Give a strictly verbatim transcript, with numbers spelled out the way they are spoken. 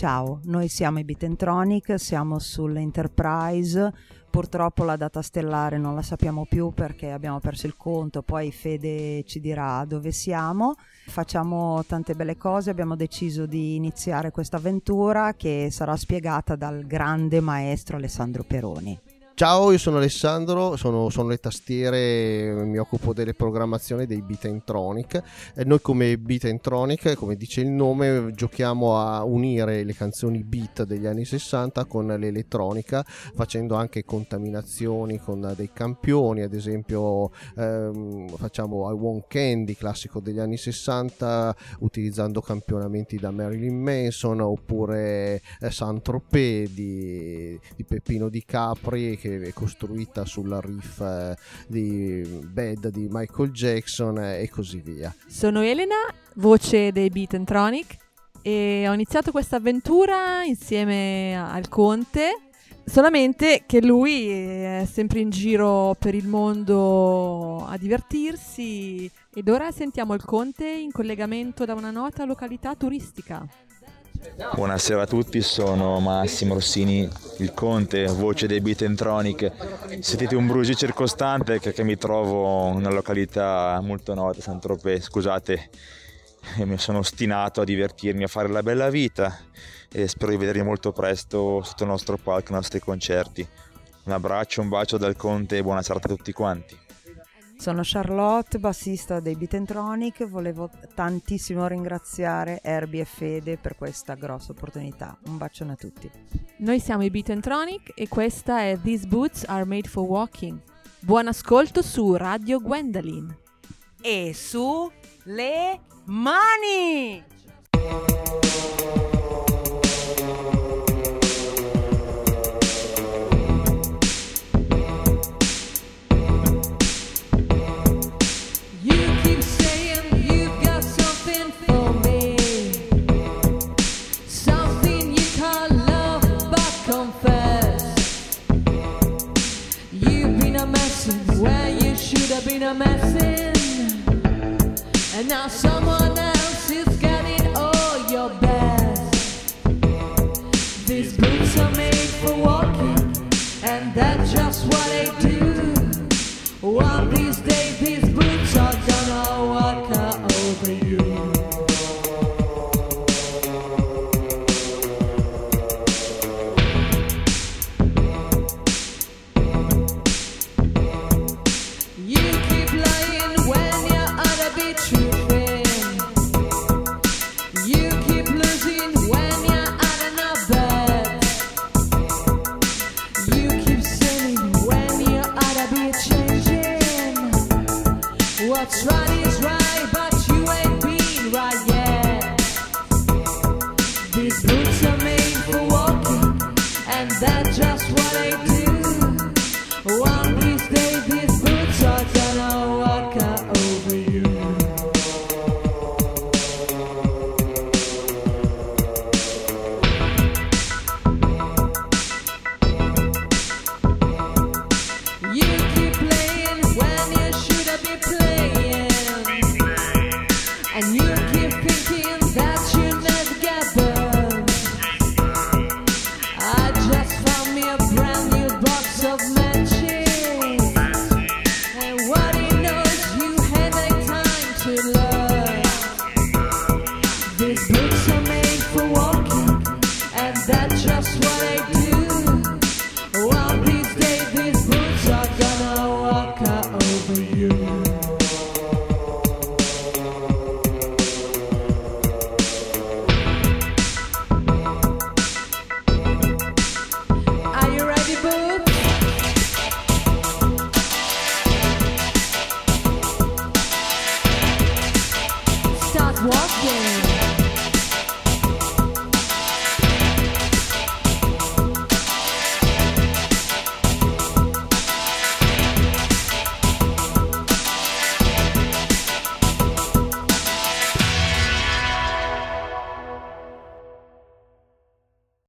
Ciao, noi siamo i Beatentronic, siamo sull'Enterprise. Purtroppo la data stellare non la sappiamo più perché abbiamo perso il conto, poi Fede ci dirà dove siamo. Facciamo tante belle cose, abbiamo deciso di iniziare questa avventura che sarà spiegata dal grande maestro Alessandro Peroni. Ciao, io sono Alessandro, sono, sono le tastiere, mi occupo delle programmazioni dei Beatentronic. E noi come Beatentronic, come dice il nome, giochiamo a unire le canzoni beat degli anni sessanta con l'elettronica, facendo anche contaminazioni con dei campioni. Ad esempio ehm, facciamo I Want Candy, classico degli anni sessanta, utilizzando campionamenti da Marilyn Manson, oppure eh, Saint-Tropez di, di Peppino Di Capri, che è costruita sulla riff eh, di Bad di Michael Jackson eh, e così via. Sono Elena, voce dei Beatentronic, e ho iniziato questa avventura insieme al Conte, solamente che lui è sempre in giro per il mondo a divertirsi, ed ora sentiamo il Conte in collegamento da una nota località turistica. Buonasera a tutti, sono Massimo Rossini, il Conte, voce dei Beatentronic. Sentite un brusio circostante perché mi trovo in una località molto nota, Saint-Tropez. Scusate, mi sono ostinato a divertirmi, a fare la bella vita, e spero di vedervi molto presto sotto il nostro palco, i nostri concerti. Un abbraccio, un bacio dal Conte e buona serata a tutti quanti. Sono Charlotte, bassista dei Beatentronic. Volevo tantissimo ringraziare Herbie e Fede per questa grossa opportunità. Un bacione a tutti. Noi siamo i Beatentronic e questa è These Boots Are Made for Walking. Buon ascolto su Radio Gwendolyn. E su le mani! Been a messin', and now someone else is getting all your best. These boots are made for walking, and that's just what they do. One of these days these boots are gonna walk over you. What's right is right.